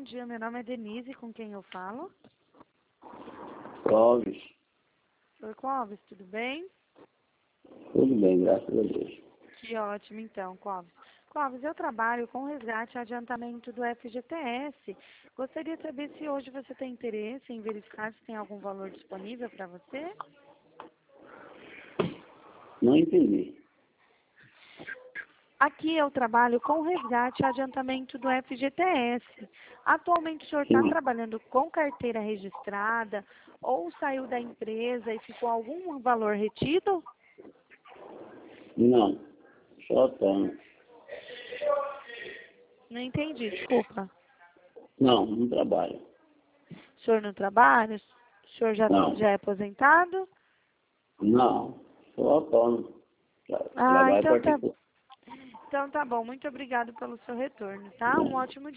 bom dia. Meu nome é Denise, com quem eu falo? Clóvis. Oi, Clóvis, tudo bem? Tudo bem, graças a Deus. Que ótimo, então, Clóvis. Clóvis, eu trabalho com resgate e adiantamento do FGTS. Gostaria de saber se hoje você tem interesse em verificar se tem algum valor disponível para você? Não entendi. Aqui eu trabalho com resgate e adiantamento do FGTS. Atualmente o senhor está Sim. trabalhando com carteira registrada ou saiu da empresa e ficou algum valor retido? Não. Só autônomo. Não entendi, desculpa. Não, não trabalho. O senhor não trabalha? O senhor Não. já é aposentado? Não. Sou autônomo. Ah, Trabalho então tá, particular. então tá bom. Muito obrigado pelo seu retorno, tá? Um ótimo dia.